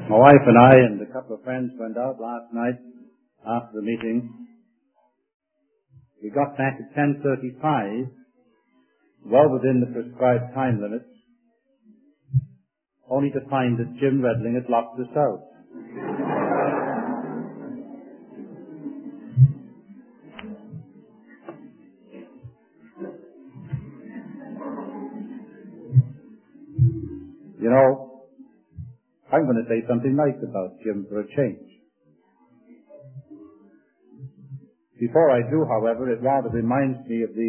My wife and I and a couple of friends went out last night after the meeting. We got back at 10:35, well within the prescribed time limits, only to find that Jim Redling had locked us out. You know, I'm going to say something nice about Jim for a change. Before I do, however, it rather reminds me of the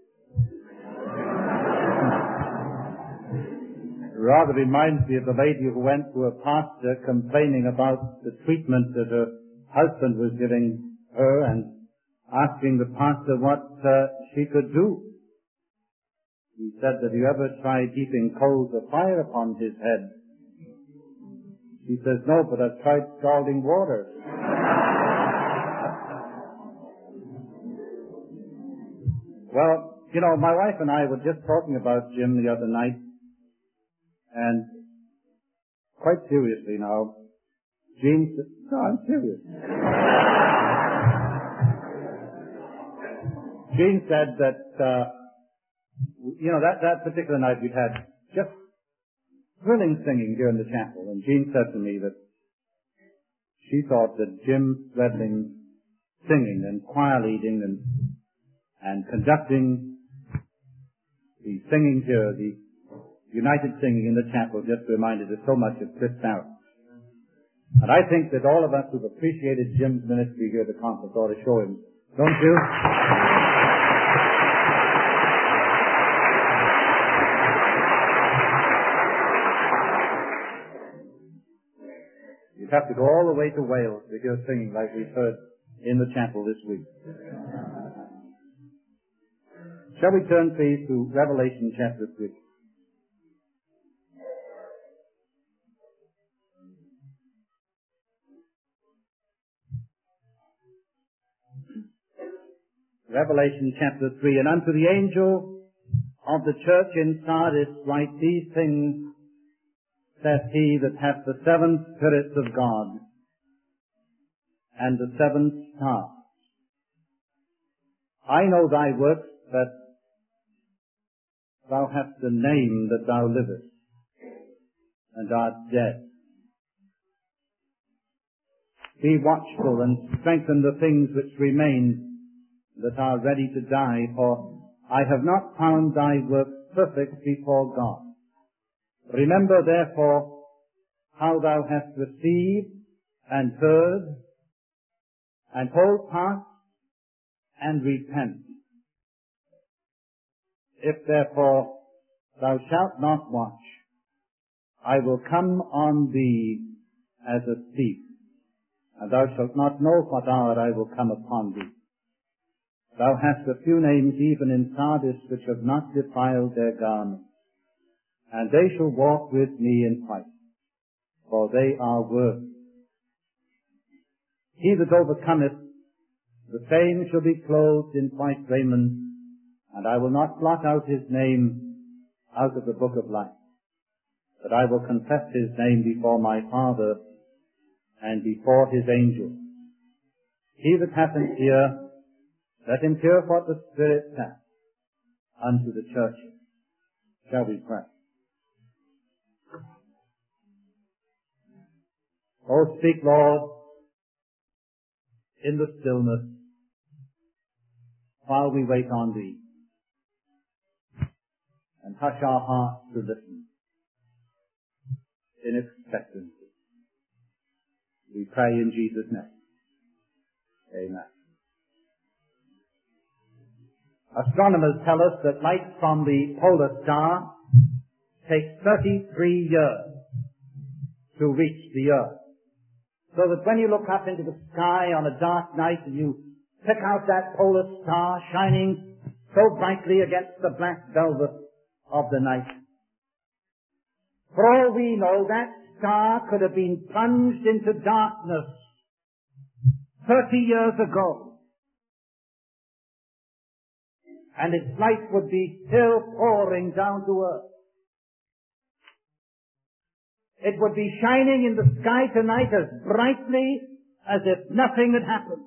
lady who went to a pastor complaining about the treatment that her husband was giving her and asking the pastor what she could do. He said, "Have you ever tried heaping coals of fire upon his head?" She says, "No, but I've tried scalding water." Well, you know, my wife and I were just talking about Jim the other night, and quite seriously now, Jean said, "No, I'm serious." Jean said that, that particular night we'd had just thrilling singing here in the chapel, and Jean said to me that she thought that Jim Redling's singing and choir leading and conducting the singing here, the united singing in the chapel, just reminded us so much of Chris Barrett. And I think that all of us who've appreciated Jim's ministry here at the conference ought to show him, don't you? You'd have to go all the way to Wales to hear singing like we've heard in the chapel this week. Shall we turn, please, to Revelation chapter 3? Revelation chapter 3. "And unto the angel of the church in Sardis write, These things saith he that hath the 7 spirits of God and the 7 stars. I know thy works, that thou hast the name that thou livest, and art dead. Be watchful and strengthen the things which remain that are ready to die, for I have not found thy works perfect before God. Remember therefore how thou hast received and heard, and hold fast and repent. If therefore thou shalt not watch, I will come on thee as a thief, and thou shalt not know what hour I will come upon thee. Thou hast a few names even in Sardis which have not defiled their garments, and they shall walk with me in white, for they are worthy. He that overcometh, the same shall be clothed in white raiment, and I will not blot out his name out of the book of life, but I will confess his name before my Father and before his angels. He that hath an ear, let him hear what the Spirit saith unto the churches." Shall we pray? Oh, speak, Lord, in the stillness, while we wait on thee, and hush our hearts to listen in expectancy. We pray in Jesus' name. Amen. Astronomers tell us that light from the polar star takes 33 years to reach the earth. So that when you look up into the sky on a dark night and you pick out that polar star shining so brightly against the black velvet of the night, for all we know, that star could have been plunged into darkness 30 years ago, and its light would be still pouring down to earth. It would be shining in the sky tonight as brightly as if nothing had happened.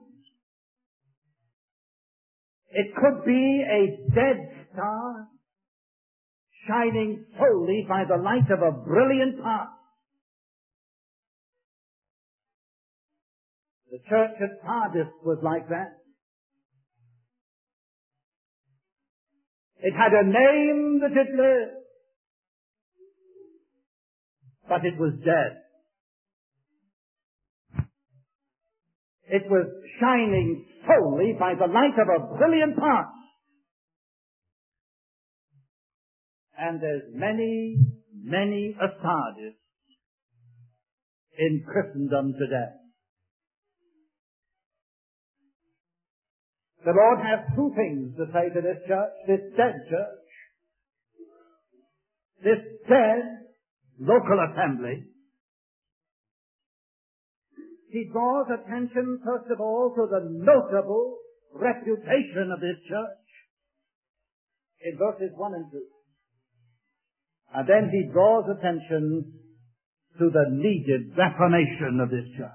It could be a dead star shining solely by the light of a brilliant past. The church at Sardis was like that. It had a name that it lived, but it was dead. It was shining solely by the light of a brilliant past. And there's many, many a Sardis in Christendom today. The Lord has two things to say to this church, this dead church, this dead local assembly. He draws attention, first of all, to the notable reputation of this church in verses 1 and 2. And then he draws attention to the needed reformation of this church.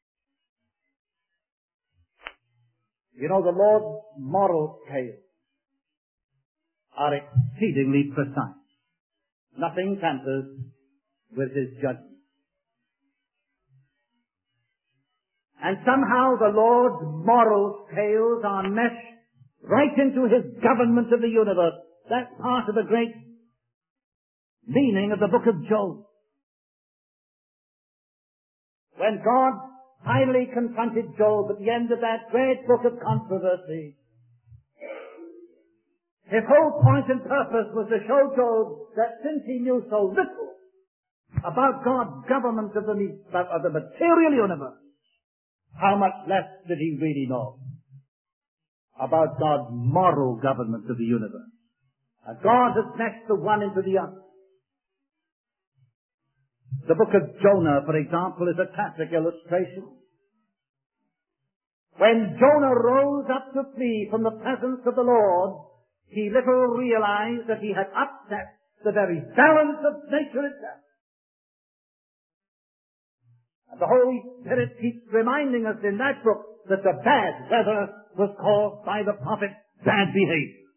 You know, the Lord's moral scales are exceedingly precise. Nothing tampers with his judgment. And somehow the Lord's moral scales are meshed right into his government of the universe. That's part of the great meaning of the book of Job. When God finally confronted Job at the end of that great book of controversy, his whole point and purpose was to show Job that since he knew so little about God's government of the material universe, how much less did he really know about God's moral government of the universe? And God has meshed the one into the other. The book of Jonah, for example, is a classic illustration. When Jonah rose up to flee from the presence of the Lord, he little realized that he had upset the very balance of nature itself. And the Holy Spirit keeps reminding us in that book that the bad weather was caused by the prophet's bad behavior.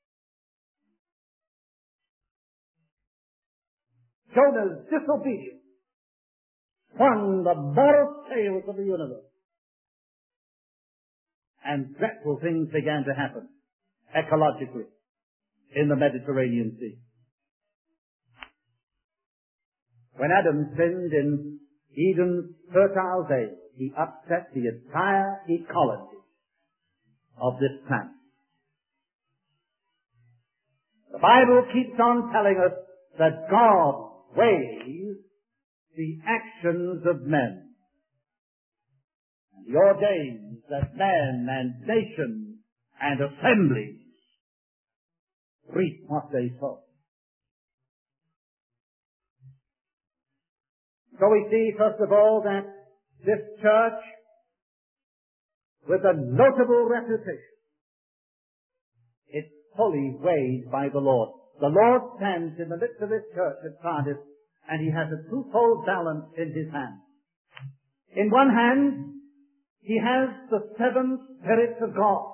Jonah's disobedience swung the moral scales of the universe. And dreadful things began to happen ecologically in the Mediterranean Sea. When Adam sinned in Eden's fertile day, he upset the entire ecology of this planet. The Bible keeps on telling us that God weighs the actions of men. And he ordains that men and nations and assemblies reap what they sow. So we see, first of all, that this church, with a notable reputation, it's fully weighed by the Lord. The Lord stands in the midst of this church at Sardis, and he has a twofold balance in his hand. In one hand, he has the seven spirits of God.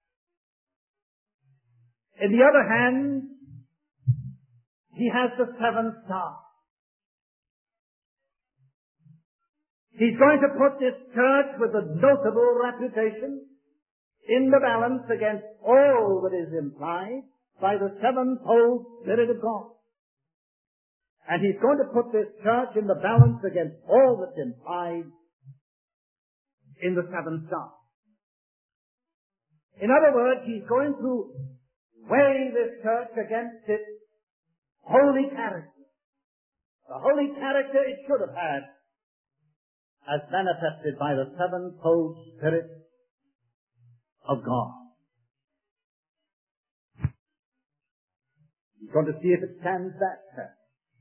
In the other hand, he has the seven stars. He's going to put this church with a notable reputation in the balance against all that is implied by the sevenfold Spirit of God. And he's going to put this church in the balance against all that's implied in the seven stars. In other words, he's going to weigh this church against its holy character. The holy character it should have had, as manifested by the sevenfold Spirit of God. He's going to see if it stands that test.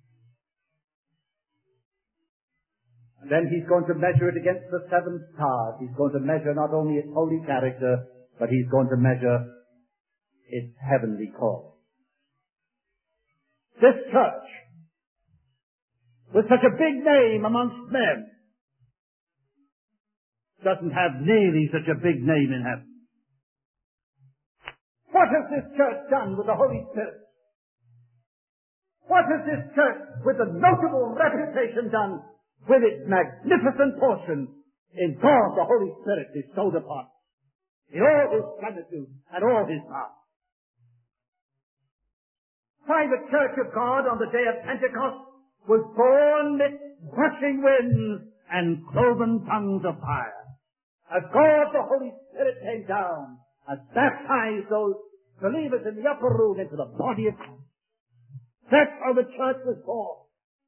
And then he's going to measure it against the seven stars. He's going to measure not only its holy character, but he's going to measure its heavenly call. This church with such a big name amongst men, doesn't have nearly such a big name in heaven. What has this church done with the Holy Spirit? What has this church, with a notable reputation, done with its magnificent portion in God the Holy Spirit bestowed upon it, in all His plenitude and all His power? Why, the church of God on the day of Pentecost was born midst rushing winds and cloven tongues of fire. As God the Holy Spirit came down and baptized those believers in the upper room into the body of Christ. That's how the church was born.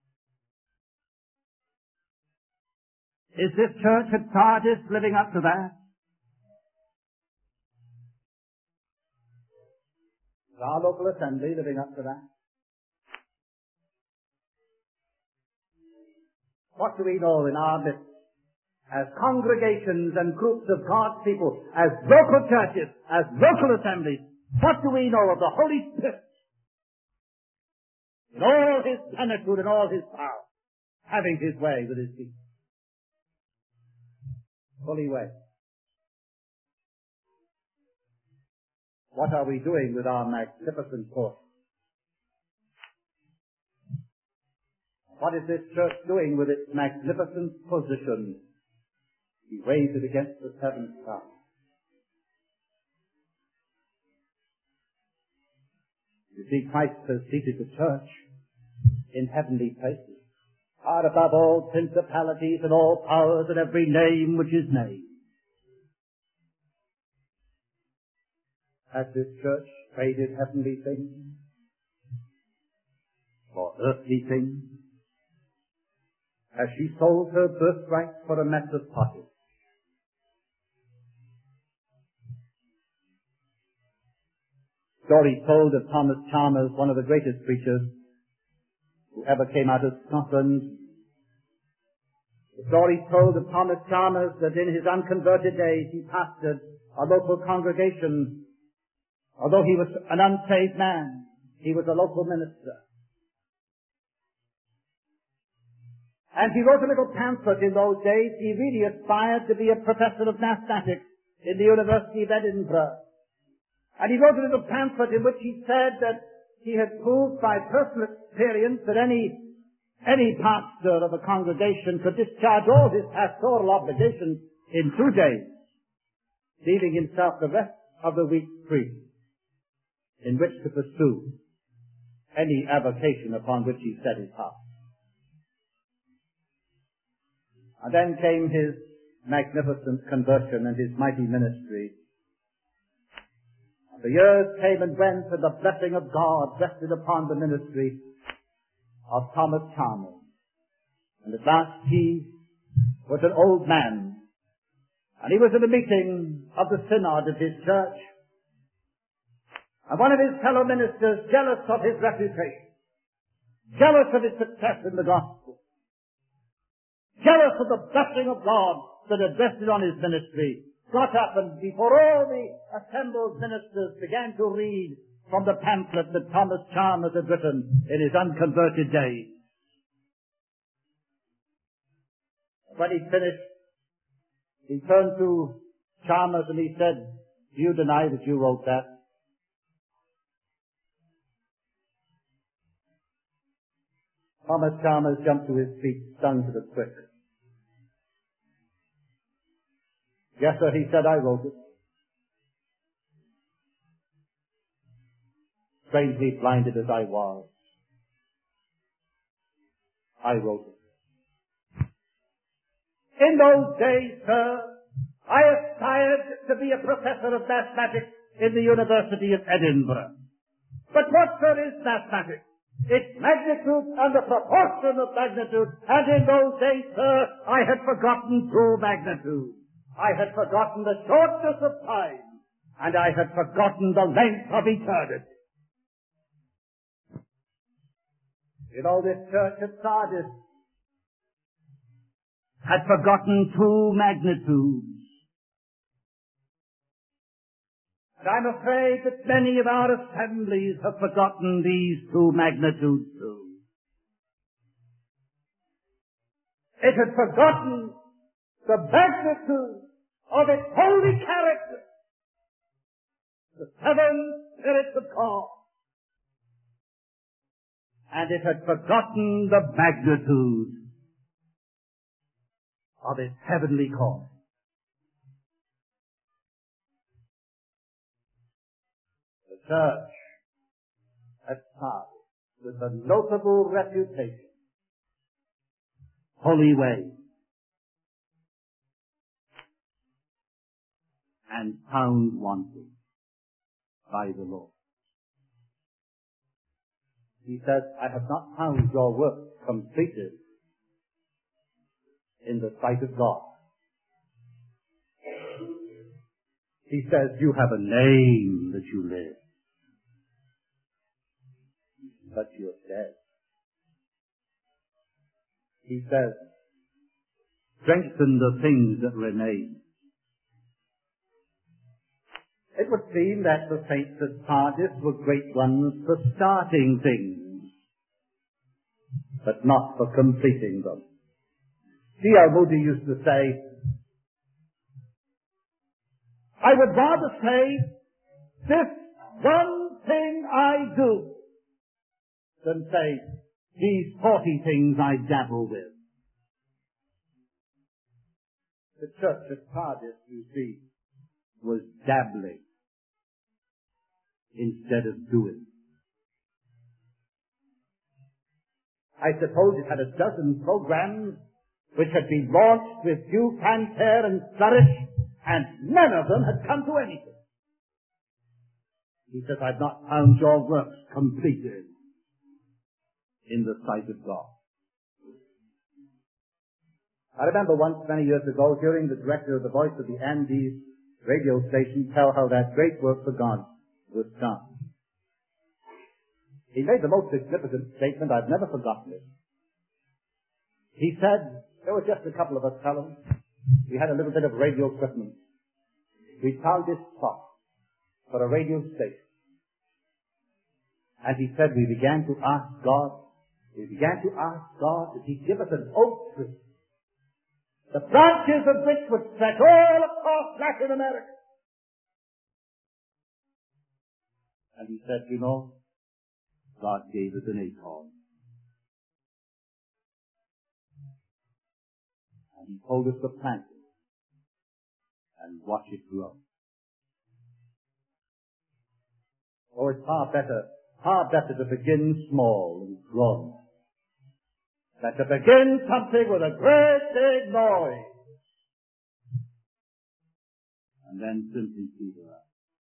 Is this church at Sardis living up to that? Is our local assembly living up to that? What do we know in our midst as congregations and groups of God's people, as local churches, as local assemblies? What do we know of the Holy Spirit in all His plenitude and all His power, having His way with His people? Fully way. What are we doing with our magnificent portion? What is this church doing with its magnificent position? He weighs it against the seventh star. You see, Christ has seated the church in heavenly places, far above all principalities and all powers and every name which is named. Has this church traded heavenly things for earthly things? Has she sold her birthright for a mess of pottage? Story told of Thomas Chalmers, one of the greatest preachers who ever came out of Scotland. The story told of Thomas Chalmers that in his unconverted days he pastored a local congregation. Although he was an unsaved man, he was a local minister. And he wrote a little pamphlet in those days. He really aspired to be a professor of mathematics in the University of Edinburgh. And he wrote a little pamphlet in which he said that he had proved by personal experience that any pastor of a congregation could discharge all his pastoral obligations in 2 days, leaving himself the rest of the week free in which to pursue any avocation upon which he set his heart. And then came his magnificent conversion and his mighty ministry. The years came and went, and the blessing of God rested upon the ministry of Thomas Chalmers. And at last he was an old man, and he was at a meeting of the synod of his church. And one of his fellow ministers, jealous of his reputation, jealous of his success in the gospel, jealous of the blessing of God that had rested on his ministry, got up and before all the assembled ministers began to read from the pamphlet that Thomas Chalmers had written in his unconverted days. When he finished, he turned to Chalmers and he said, "Do you deny that you wrote that?" Thomas Chalmers jumped to his feet, stung to the quick. "Yes, sir," he said, "I wrote it." Strangely blinded as I was, I wrote it. In those days, sir, I aspired to be a professor of mathematics in the University of Edinburgh. But what, sir, is mathematics? Its magnitude and the proportion of magnitude. And in those days, sir, I had forgotten true magnitude. I had forgotten the shortness of time, and I had forgotten the length of eternity. You know, this church at Sardis had forgotten two magnitudes. And I'm afraid that many of our assemblies have forgotten these two magnitudes too. It had forgotten the magnitude of its holy character, the seven spirits of God. And it had forgotten the magnitude of its heavenly call. The church at Sardis, with a notable reputation, holy way, and found wanting by the Lord. He says, I have not found your work completed in the sight of God. He says, you have a name that you live, but you're dead. He says, strengthen the things that remain. It would seem that the saints at Sardis were great ones for starting things, but not for completing them. C.L. Moody used to say, I would rather say, this one thing I do, than say, these 40 things I dabble with. The church at Sardis, you see, was dabbling instead of doing. I suppose it had a dozen programs which had been launched with due fanfare and flourish, and none of them had come to anything. He says, I've not found your works completed in the sight of God. I remember once, many years ago, hearing the director of the Voice of the Andes radio station tell how that great work for God was done. He made the most significant statement. I've never forgotten it. He said, there were just a couple of us fellows. We had a little bit of radio equipment. We found this spot for a radio station. And he said, we began to ask God that He'd give us an oak tree, the branches of which would stretch all across Latin America. And he said, you know, God gave us an acorn. And He told us to plant it and watch it grow. Oh, it's far better to begin small and grow than to begin something with a great big noise and then simply peter out.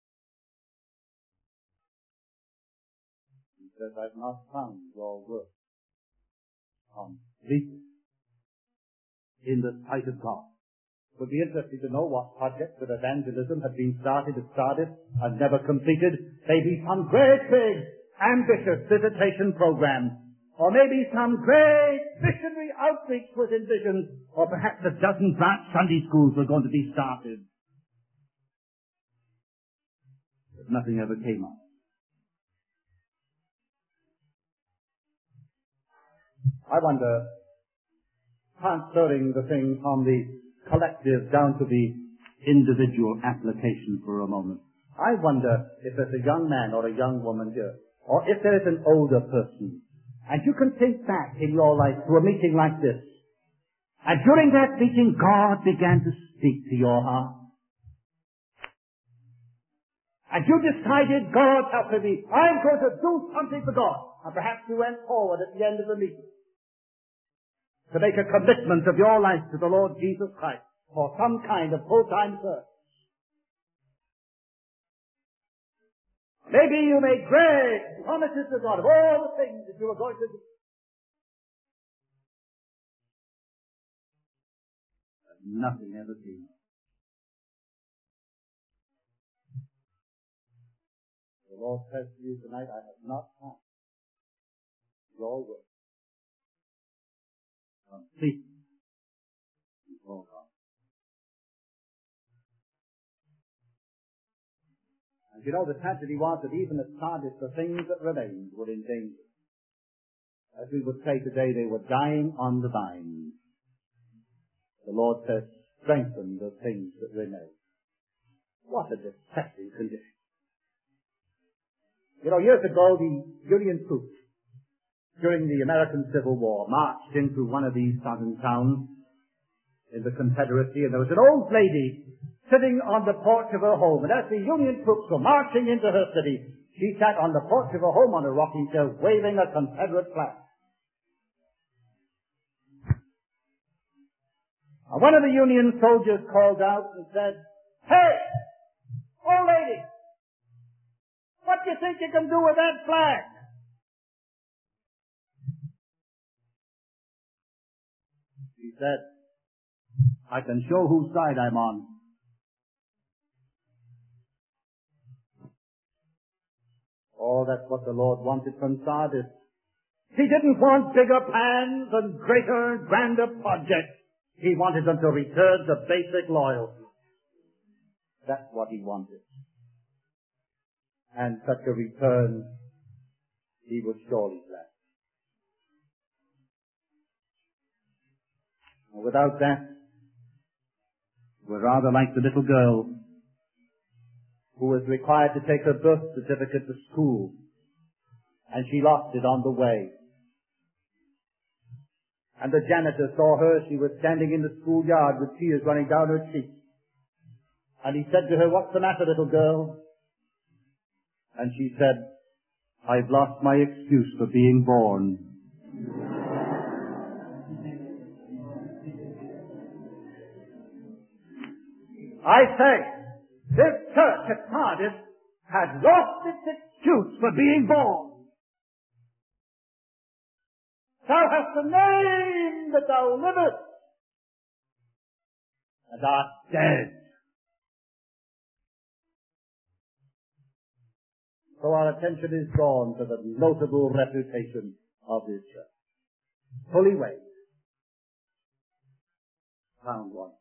He says, I've not found your work completed in the sight of God. It would be interesting to know what projects of evangelism have been started and never completed. Maybe some great big ambitious visitation program, or maybe some great missionary outreach was envisioned, or perhaps a dozen branch Sunday schools were going to be started. But nothing ever came up. I wonder, transferring the thing from the collective down to the individual application for a moment, I wonder if there's a young man or a young woman here, or if there is an older person, and you can think back in your life to a meeting like this, and during that meeting God began to speak to your heart, and you decided, God help me, I'm going to do something for God, and perhaps you went forward at the end of the meeting to make a commitment of your life to the Lord Jesus Christ for some kind of full-time service. Maybe you made great promises to God of all the things that you were going to do. But nothing ever came. The Lord says to you tonight, I have not found your work complete before God. And you know, the tragedy was that even at Sardis, the things that remained were in danger. As we would say today, they were dying on the vine. The Lord says, strengthen the things that remain. What a depressing condition. You know, years ago, the Union troops, during the American Civil War, marched into one of these southern towns in the Confederacy, and there was an old lady sitting on the porch of her home. And as the Union troops were marching into her city, she sat on the porch of her home on a rocking chair, waving a Confederate flag. And one of the Union soldiers called out and said, "Hey, old lady, what do you think you can do with that flag?" She said, "I can show whose side I'm on." Oh, that's what the Lord wanted from Sardis. He didn't want bigger plans and greater and grander projects. He wanted them to return to basic loyalty. That's what he wanted. And such a return he would surely bless. And without that, we're rather like the little girl who was required to take her birth certificate to school, and she lost it on the way. And the janitor saw her. She was standing in the schoolyard with tears running down her cheeks. And he said to her, "What's the matter, little girl?" And she said, "I've lost my excuse for being born." I say, this church at Sardis has lost its excuse for being born. Thou hast a name that thou livest, and art dead. So our attention is drawn to the notable reputation of this church. Fully weighed. Found one.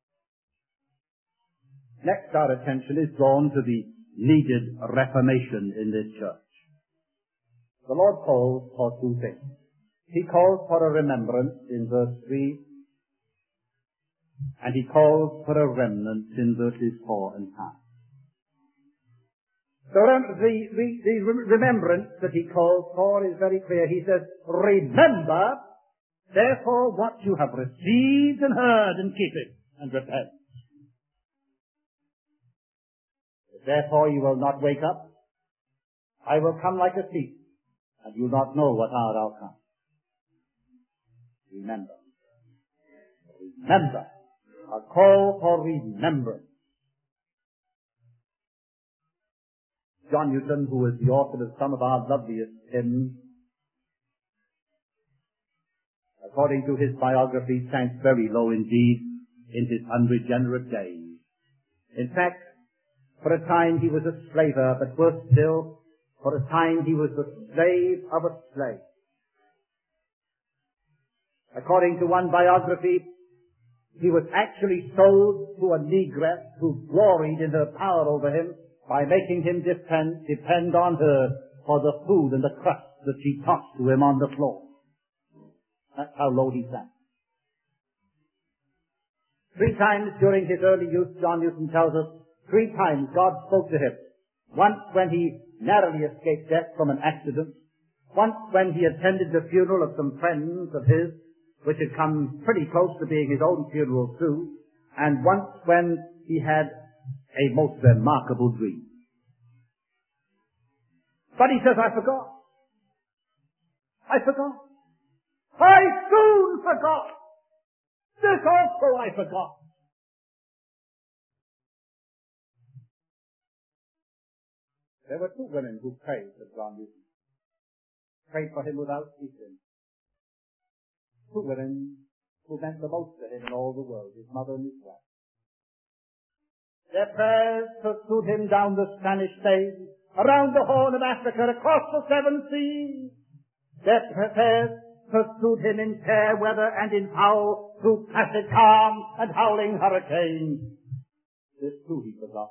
Next, our attention is drawn to the needed reformation in this church. The Lord calls for two things. He calls for a remembrance in verse 3, and he calls for a remnant in verses 4 and 5. The remembrance that he calls for is very clear. He says, "Remember, therefore, what you have received and heard, and keep it, and repent. Therefore you will not wake up. I will come like a thief, and you will not know what hour I'll come." Remember. Remember. A call for remembrance. John Newton, who is the author of some of our loveliest hymns, according to his biography, sank very low indeed in his unregenerate days. In fact, for a time he was a slaver, but worse still, for a time he was the slave of a slave. According to one biography, he was actually sold to a negress who gloried in her power over him by making him depend on her for the food and the crust that she tossed to him on the floor. That's how low he sank. 3 times during his early youth, John Newton tells us, 3 times God spoke to him. Once when he narrowly escaped death from an accident. Once when he attended the funeral of some friends of his, which had come pretty close to being his own funeral too. And once when he had a most remarkable dream. But he says, I forgot. I soon forgot. This also I forgot. There were 2 women who prayed for John Newton. Prayed for him without ceasing. 2 women who meant the most to him in all the world, his mother and his wife. Their prayers pursued him down the Spanish Main, around the Horn of Africa, across the 7 seas. Their prayers pursued him in fair weather and in foul, through placid calm and howling hurricane. This too he forgot.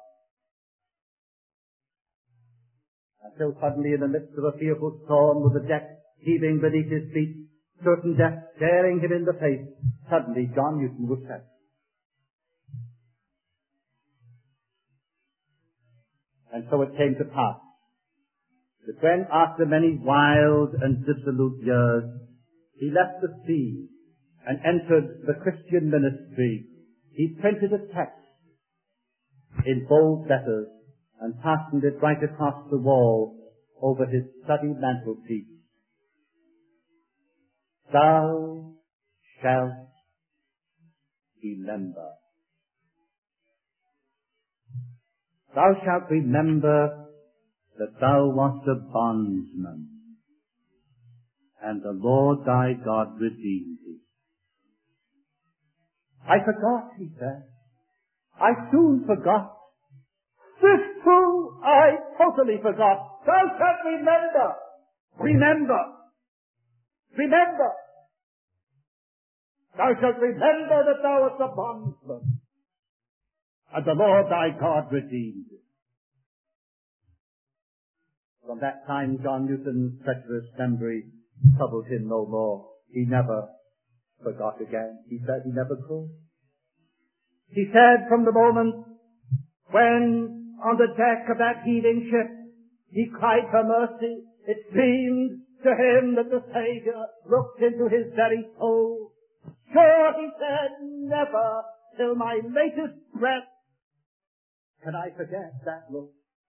Until suddenly, in the midst of a fearful storm, with the deck heaving beneath his feet, certain death staring him in the face, suddenly John Newton was touched. And so it came to pass that when, after many wild and dissolute years, he left the sea and entered the Christian ministry, he printed a text in bold letters and fastened it right across the wall over his study mantelpiece. Thou shalt remember. Thou shalt remember that thou wast a bondsman, and the Lord thy God redeemed thee. I forgot, he said. I soon forgot. This too I totally forgot. Thou shalt remember. Remember. Remember. Thou shalt remember that thou wast a bondsman, and the Lord thy God redeemed thee. From that time, John Newton's treacherous memory troubled him no more. He never forgot again. He said he never could. He said from the moment when on the deck of that heaving ship he cried for mercy, it seemed to him that the Saviour looked into his very soul. Sure, he said, never till my latest breath can I forget that look.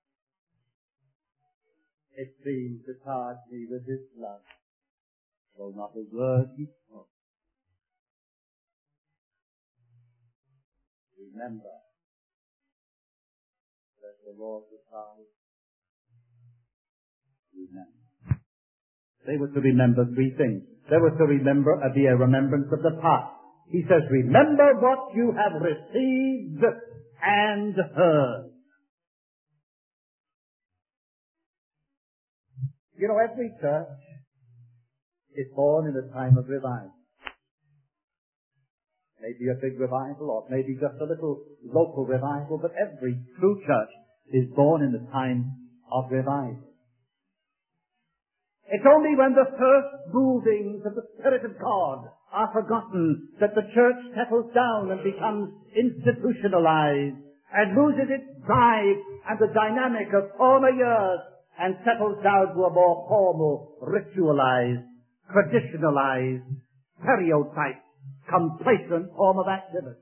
It seemed to charge me with his love, though not a word he spoke. Remember that the Lord was ours. Remember. They were to remember three things. They were to be a remembrance of the past. He says, remember what you have received and heard. You know, every church is born in a time of revival. Maybe a big revival, or maybe just a little local revival, but every true church is born in a time of revival. It's only when the first movings of the Spirit of God are forgotten that the church settles down and becomes institutionalized and loses its drive and the dynamic of former years and settles down to a more formal, ritualized, traditionalized, stereotyped, complacent form of activity.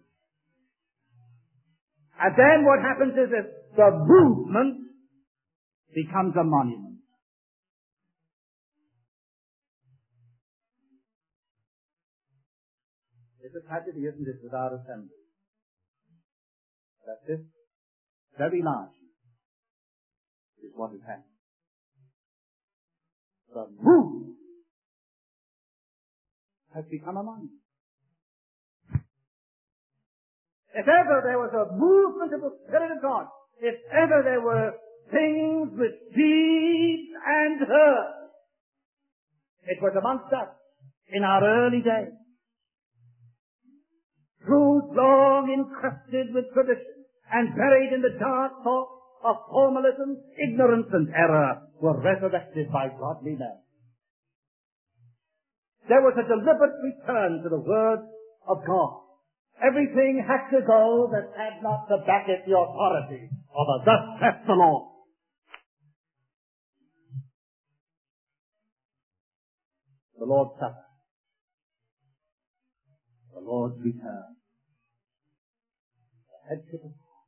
And then what happens is that the movement becomes a monument. It's a tragedy, isn't it, with our assembly, that this very largely is what has happened. The movement has become a monument. If ever there was a movement of the Spirit of God, if ever there were things received and heard, it was amongst us in our early days. Truths long encrusted with tradition and buried in the dark thoughts of formalism, ignorance, and error were resurrected by godly men. There was a deliberate return to the Word of God. Everything had to go that had not to back it the authority of a thus saith the Lord. The Lord's Supper. The Lord's return. The headship of God.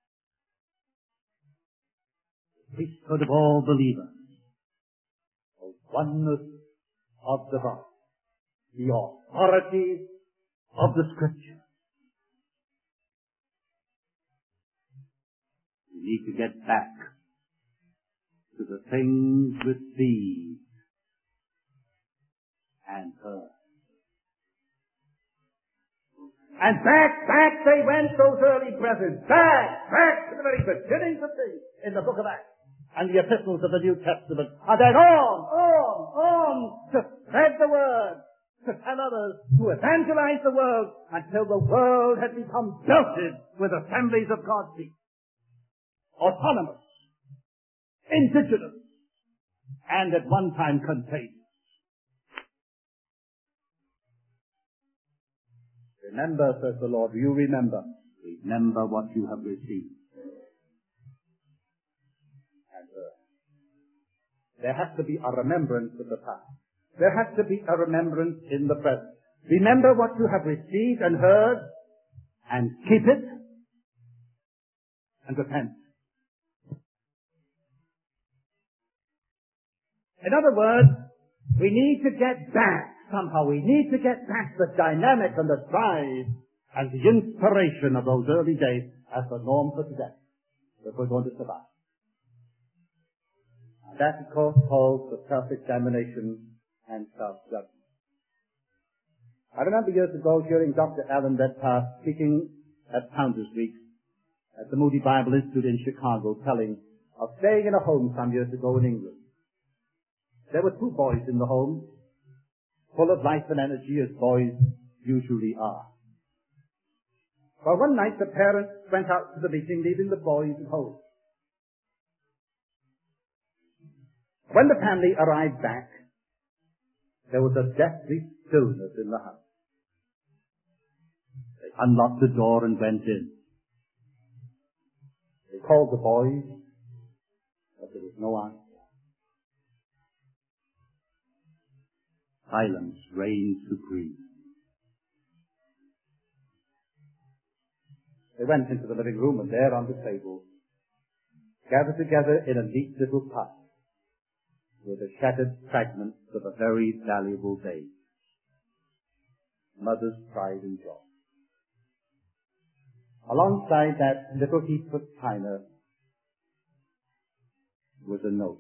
The priesthood of all believers. The oneness of the body. The authority of the Scripture. We need to get back to the things received and heard. And back they went, those early brethren. Back to the very beginnings of things in the book of Acts and the epistles of the New Testament. And then on to spread the word, to tell others, to evangelize the world until the world had become belted with assemblies of God's people. Autonomous, indigenous, and at one time contagious. Remember, says the Lord, you remember. Remember what you have received. There has to be a remembrance of the past. There has to be a remembrance in the present. Remember what you have received and heard, and keep it, and repent. In other words, we need to get back somehow. We need to get back the dynamic and the drive and the inspiration of those early days as the norm for today, if we're going to survive. And that, of course, calls for self-examination and self-judgment. I remember years ago hearing Dr. Alan Redpath speaking at Founders Week at the Moody Bible Institute in Chicago, telling of staying in a home some years ago in England. There were 2 boys in the home, full of life and energy as boys usually are. Well, one night the parents went out to the meeting, leaving the boys at home. When the family arrived back, there was a deathly stillness in the house. They unlocked the door and went in. They called the boys, but there was no answer. Silence reigned supreme. They went into the living room, and there on the table, gathered together in a neat little pot, were the shattered fragments of a very valuable babe. Mother's pride and joy. Alongside that little heap of china was a note.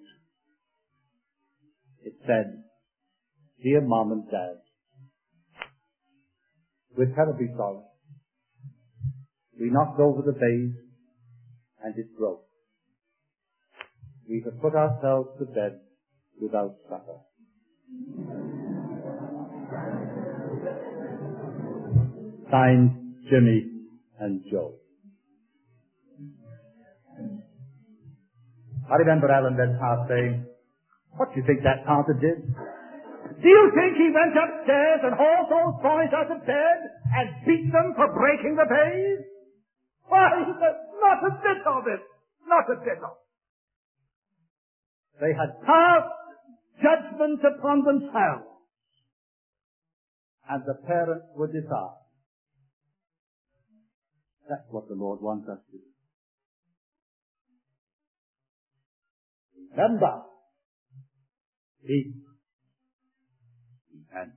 It said, "Dear Mom and Dad, we're terribly sorry. We knocked over the vase and it broke. We have put ourselves to bed without supper." Signed, Jimmy and Joe. I remember Alan Redpath saying, "What do you think that father did? Do you think he went upstairs and hauled those boys out of bed and beat them for breaking the vase? Why, not a bit of it. Not a bit of it. They had passed judgment upon themselves, and the parents were disarmed. That's what the Lord wants us to do. Remember, be and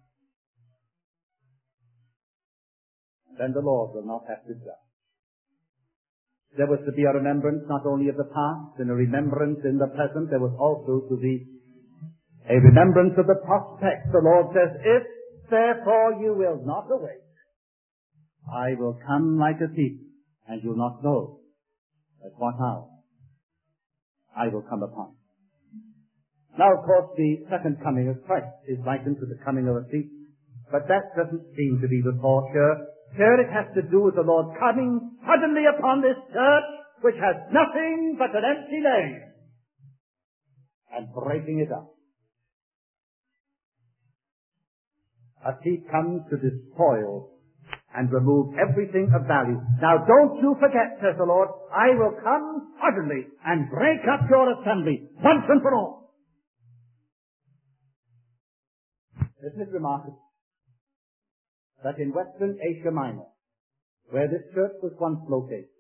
then the Lord will not have to judge. There was to be a remembrance not only of the past and a remembrance in the present, there was also to be a remembrance of the prospect. The Lord says, "If therefore you will not awake, I will come like a thief, and you'll not know at what hour I will come upon you." Now, of course, the second coming of Christ is likened to the coming of a thief, but that doesn't seem to be the thought here. Here it has to do with the Lord coming suddenly upon this church, which has nothing but an empty name, and breaking it up. A thief comes to despoil and remove everything of value. Now don't you forget, says the Lord, I will come suddenly and break up your assembly once and for all. Isn't it remarkable that in Western Asia Minor, where this church was once located,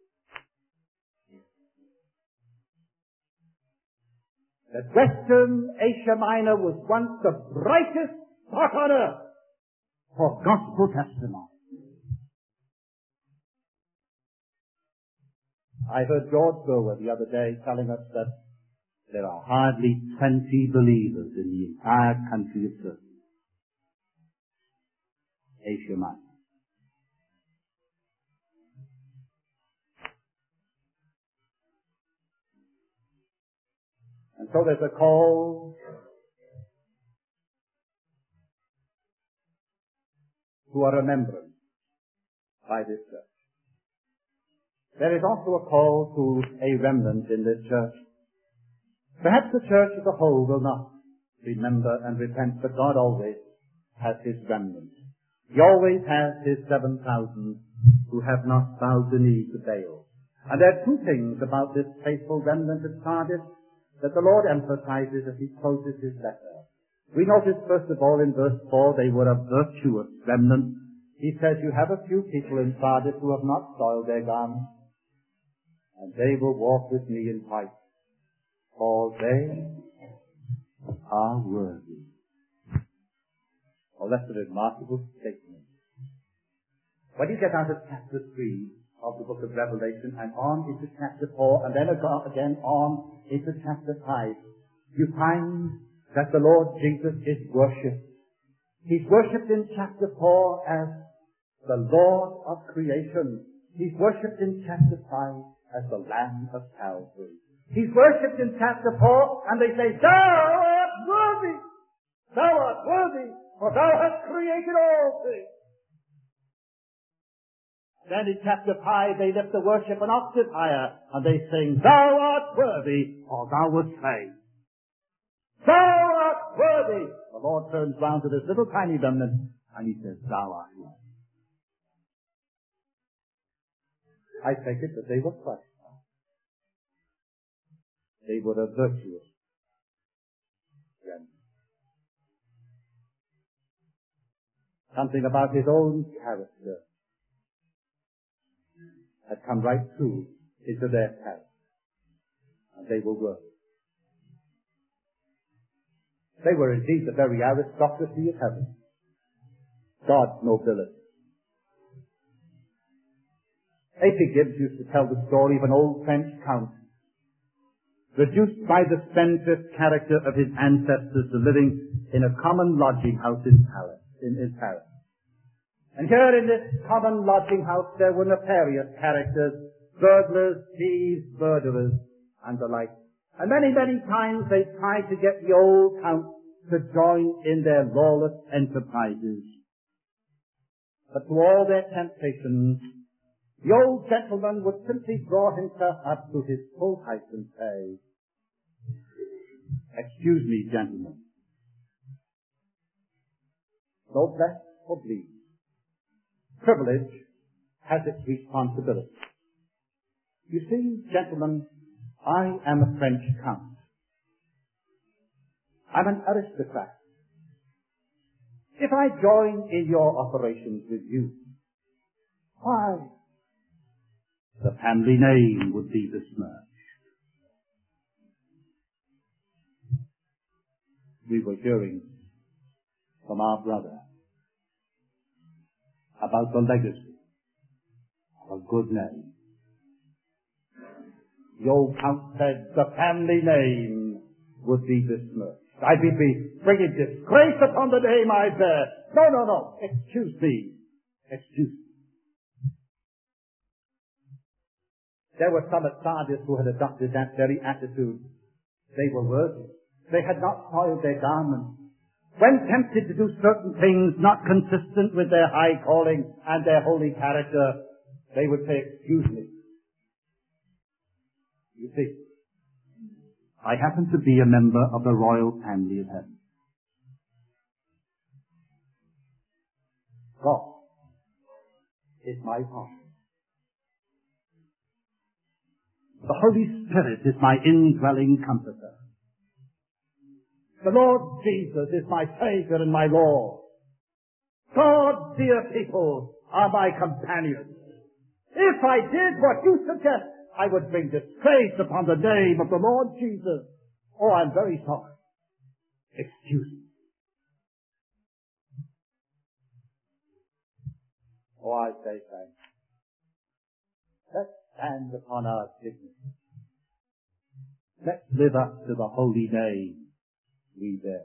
that Western Asia Minor was once the brightest spot on earth for gospel testimony. I heard George Gower the other day telling us that there are hardly 20 believers in the entire country of Turkey. Asia Minor. And so there's a call to a remembrance by this church. There is also a call to a remnant in this church. Perhaps the church as a whole will not remember and repent, but God always has His remnant. He always has His 7,000 who have not bowed the knee to Baal. And there are two things about this faithful remnant at Sardis. that the Lord emphasizes as he closes his letter. We notice, first of all, in verse 4, they were a virtuous remnant. He says, you have a few people in Sardis who have not soiled their garments, and they will walk with me in white, for they are worthy. Oh, that's a remarkable statement. When you get out of chapter 3 of the book of Revelation and on into chapter 4 and then again on into chapter 5, you find that the Lord Jesus is worshipped. He's worshipped in chapter 4 as the Lord of creation. He's worshipped in chapter 5 as the Lamb of Calvary. He's worshipped in chapter 4 and they say, thou art worthy! Thou art worthy, for thou hast created all things. Then in chapter 5 they lift the worship an octave higher and they sing, thou art worthy, for thou wast slain. Thou art worthy! The Lord turns round to this little tiny remnant and he says, thou art worthy. I take it that they were Christ. They were a virtuous remnant. Something about his own character had come right through into their character. And they were worthy. They were indeed the very aristocracy of heaven. God's nobility. A.P. Gibbs used to tell the story of an old French count, reduced by the spendthrift character of his ancestors to living in a common lodging house in Paris. And here in this common lodging house there were nefarious characters, burglars, thieves, murderers, and the like. And many, many times they tried to get the old count to join in their lawless enterprises. But to all their temptations, the old gentleman would simply draw himself up to his full height and say, excuse me, gentlemen. Noblesse oblige. Privilege has its responsibility. You see, gentlemen, I am a French count. I'm an aristocrat. If I join in your operations with you, why, the family name would be besmirched. We were hearing from our brother about the legacy of a good name. The old count said the family name would be besmirched. I'd be bringing disgrace upon the name I bear. No. Excuse me. There were some at Sardis who had adopted that very attitude. They were worthy. They had not soiled their garments. When tempted to do certain things not consistent with their high calling and their holy character, they would say, excuse me. You see, I happen to be a member of the royal family of heaven. God is my Father. The Holy Spirit is my indwelling comforter. The Lord Jesus is my Savior and my Lord. God's dear people are my companions. If I did what you suggest, I would bring disgrace upon the name of the Lord Jesus. Oh, I'm very sorry. Excuse me. Oh, I say thanks. Let's stand upon our dignity. Let's live up to the holy name we bear.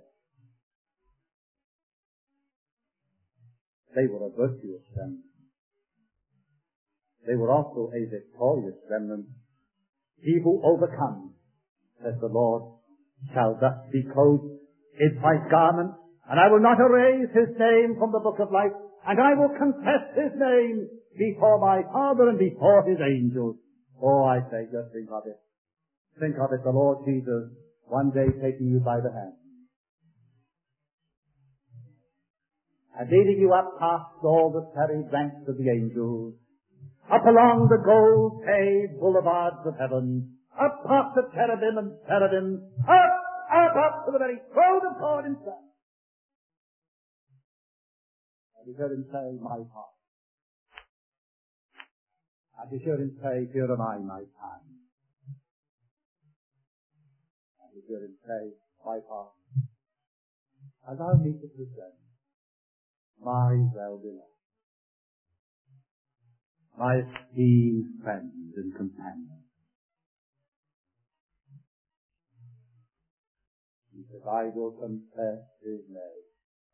They were a virtuous remnant. They were also a victorious remnant. He who overcomes, says the Lord, shall thus be clothed in white garments, and I will not erase his name from the book of life, and I will confess his name before my Father and before his angels. Oh, I say, just think of it. Think of it, the Lord Jesus one day taking you by the hand and leading you up past all the serried ranks of the angels, up along the gold-paved boulevards of heaven, up past the cherubim and seraphim, up to the very throne of God himself. And you heard him say, my Father. And you heard him say, here am I, my Son. And you heard him say, my Father, allow me to present my well-beloved, my esteemed friend and companion. He said, I will confess his name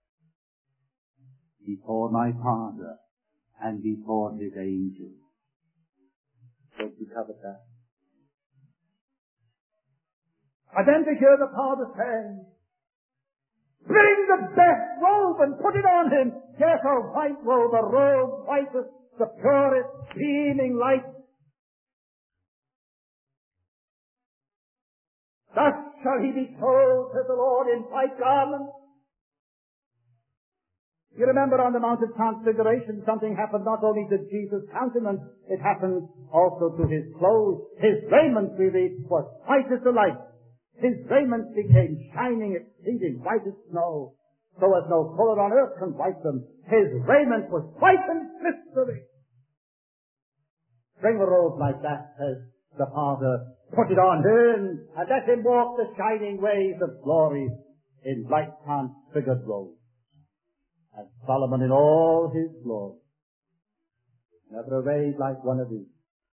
before my Father and before his angels. Don't you covet that? And then to hear the Father saying, bring the best robe and put it on him. Yes, a white robe, a robe whitest, the purest, beaming light. Thus shall he be clothed, says the Lord, in white garments. You remember on the Mount of Transfiguration, something happened not only to Jesus' countenance, it happened also to his clothes. His raiment really was white as the light. His raiment became shining, exceeding white as snow, so as no color on earth can white them. His raiment was white and glistening. Bring a robe like that, says the Father. Put it on him, and let him walk the shining ways of glory in light transfigured robes. And Solomon in all his glory, never arrayed like one of these.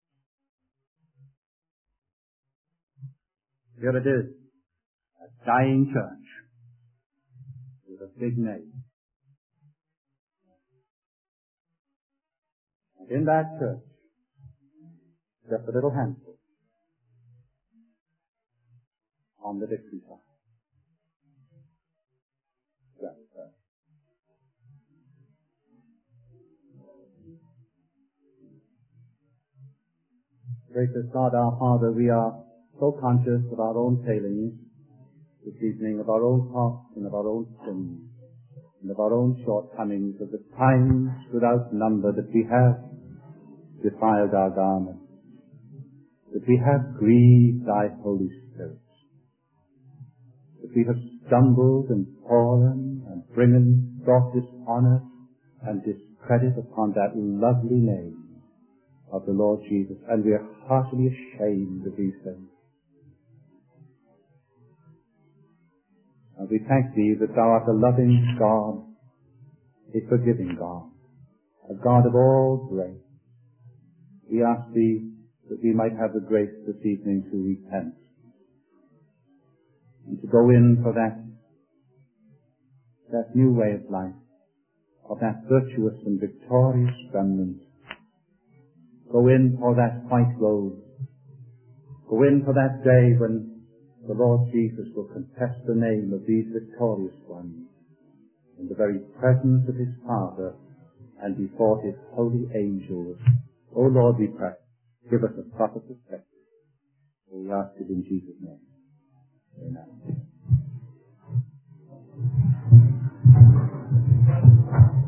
Here it is, a dying church with a big name. And in that church, just a little handful on the victory side. Gracious God, our Father, we are so conscious of our own failings this evening, of our own faults and of our own sins, and of our own shortcomings, of the times without number that we have defiled our garments, that we have grieved thy Holy Spirit, that we have stumbled and fallen and brought dishonor and discredit upon that lovely name of the Lord Jesus, and we are heartily ashamed of these things. And we thank thee that thou art a loving God, a forgiving God, a God of all grace. We ask thee that we might have the grace this evening to repent and to go in for that new way of life, of that virtuous and victorious remnant. Go in for that white robe. Go in for that day when the Lord Jesus will confess the name of these victorious ones in the very presence of his Father and before his holy angels. O Lord, we pray, give us a proper perspective. We ask it in Jesus' name. Amen.